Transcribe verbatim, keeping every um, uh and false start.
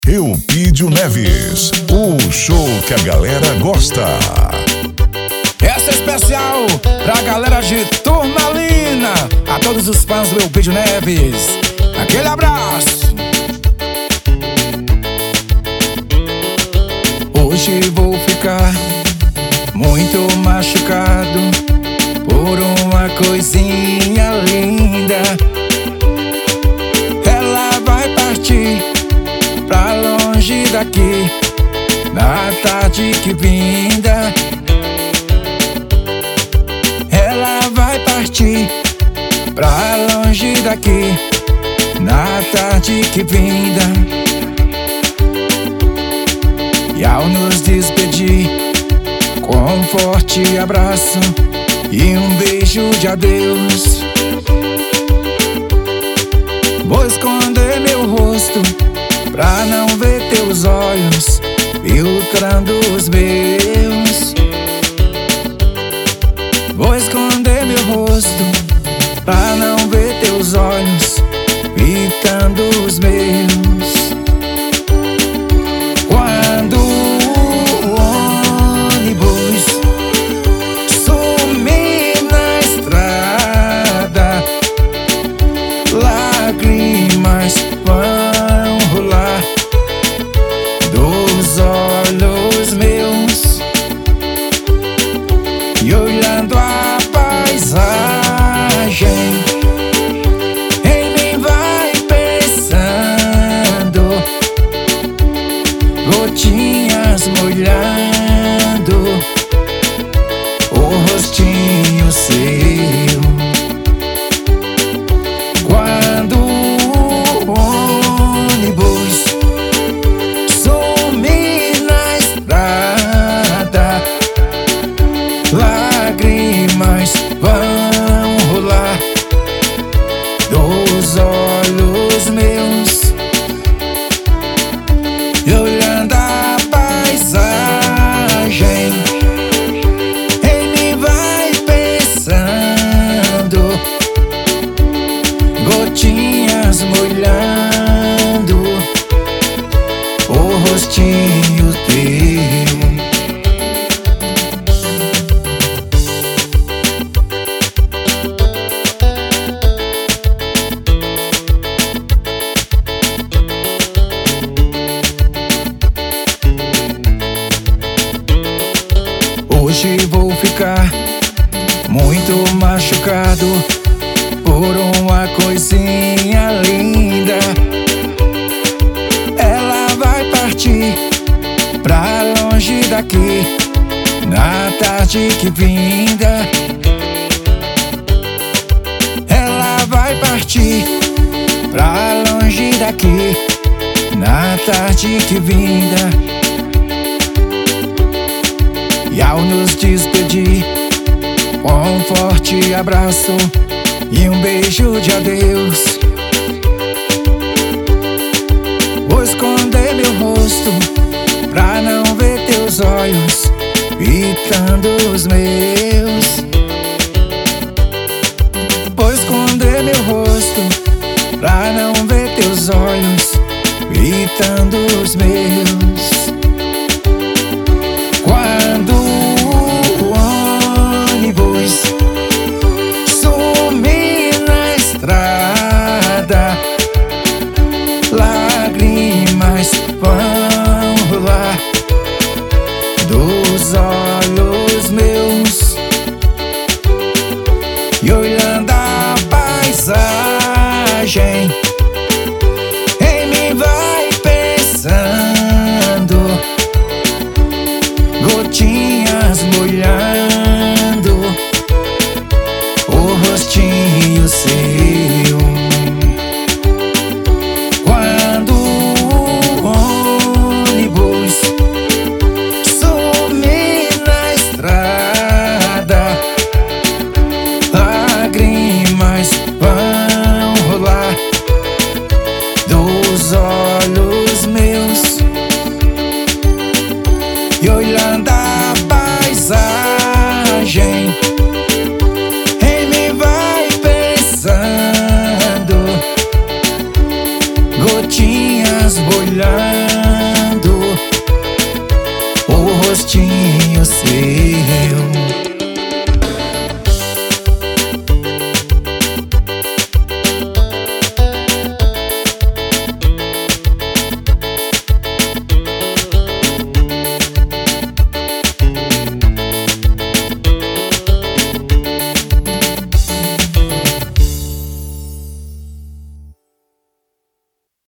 Eupídio Neves, o show que a galera gosta. Essa é especial pra galera de Turmalina, a todos os fãs do Eupídio Neves. Aquele abraço. Hoje vou ficar muito machucado por uma coisinha linda. Ela vai partir pra longe daqui na tarde que vinda. Ela vai partir pra longe daqui na tarde que vinda. E ao nos despedir, com um forte abraço e um beijo de adeus, vou esconder meu rosto pra não ver teus olhos filtrando os meus. Vou esconder meu rosto pra não ver teus olhos fitando os meus. Quando o ônibus sumir na estrada, lágrimas vão rolar dos olhos meus. E olhando a paisagem, em mim vai pensando, gotinhas molhando o rostinho seu. Quando o ônibus sumir na estrada, lágrimas vão rolar dos olhos meus. E olhando a paisagem, em mim vai pensando, gotinhas molhando o rostinho teu. Hoje vou ficar muito machucado por uma coisinha linda. Ela vai partir pra longe daqui na tarde que vinda. Ela vai partir pra longe daqui na tarde que vinda. E ao nos despedir, com um forte abraço e um beijo de adeus, vou esconder meu rosto pra não ver teus olhos fitando os meus. Vou esconder meu rosto pra não ver teus olhos fitando os meus.